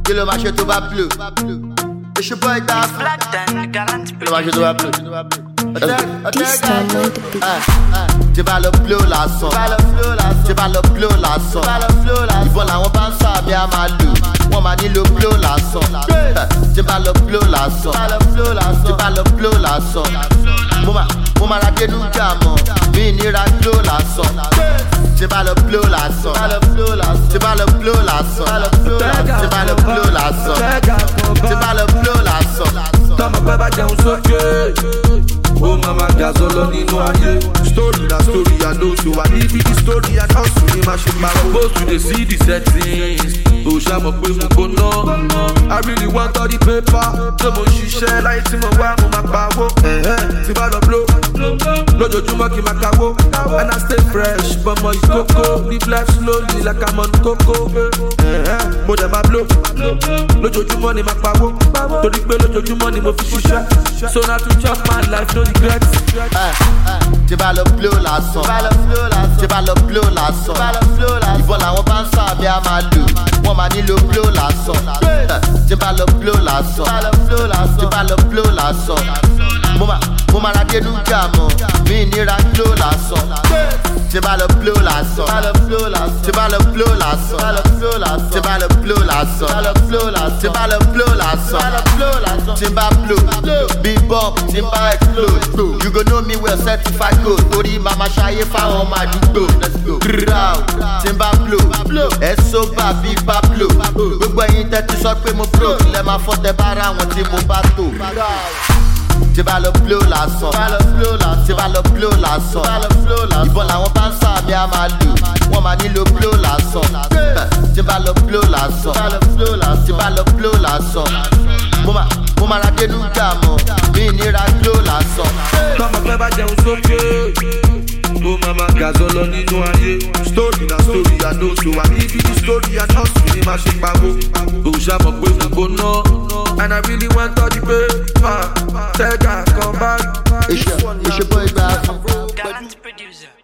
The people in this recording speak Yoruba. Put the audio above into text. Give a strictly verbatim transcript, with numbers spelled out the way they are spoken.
kí ló máa ṣe tó bá blow. Èṣù bọ́ ìgbà fún. Kí ló máa ṣe tó bá blow. This time on the beat. Tí bá lọ blow lásán. Tí bá lọ blow lásán. Ìbọn làwọn bá ń sàbí a máa lò. Wọ́n máa nílò blow lásán. Tí bá lọ blow lásán. Tí bá lọ blow lásán. Mo máa ra dénú jà mọ́. Mi nira blow lásán. Tí bá lọ blow lásán. Tí bá lọ blow lásán. Tí bá lọ blow lásán. Tí bá lọ blow lásán. Tọ́mọ pẹ́ bá jẹun sókè. Ó máa ma ga sọ́lọ́ nínú ayé. Story na story I know, so I need the story and hustle ní ma ṣe máa wò. Supposed to dey see the settings. Ó ṣàmọ̀ pé mo gbóná. I really want all the paper. Ṣé mo ṣiṣẹ́ láyé tí mo wá mo máa pawó? Tí bá lọ blow. Lójoojúmọ́ kí n máa kawó. And I stay fresh, bọ́mọ ìkókó. Live life slowly like I'm on coco. Mo dẹ̀ máa blow. Lójoojúmọ́ ni máa pawó. Torí pé lójoojúmọ́ ni mo fi ṣiṣẹ́. So na to chop my life, no regrets. Tí bá lọ blow lásán. Tí bá lọ blow lásán. Ìbọn làwọn bá ń sàbí a máa lò. Wọ́n máa nílò blow lásán. Tí bá lọ blow lásán. Tí bá lọ blow lásán. Mo máa ra dénú jà mọ́. Mi nira blow lásán. Tí bá lọ blow lásán. Tí bá lọ blow lásán. Tí bá lọ blow lásán. Tí bá lọ blow lásán. Tí bá blow. Bí bomb tí bá explode. You go know me well certified gold. Torí màmá ṣayé fáwọn ọmọ àdúgbò. Tí bá blow. Ẹ sóbà bí Pablo. Gbogbo ẹ̀yin tẹ́tí sọ pé mo broke. Lẹ máa fọ́ tẹ bá ra wọn tí mo bá tò. Tí bá lọ blow lásán. Tí bá lọ blow lásán. Ìbọn làwọn bá ń sàbí a máa lò. Wọ́n máa nílò blow lásán. Tí bá lọ blow lásán. Tí bá lọ blow lásán. Mo máa ra dénú jà mọ́. Mi nira blow lásán. Tọ́mọ pẹ́ bá jẹun sókè. Ó máa ma ga sọ́lọ́ nínú ayé. Story na story I know, so I need the story and hustle ní ma ṣe pawó. Ó ṣàmọ̀ pé mo gbóná. And I really want all the paper. Tẹ́gà kan bá. Èṣù bọ́ ìgbà fún. Gallant producer.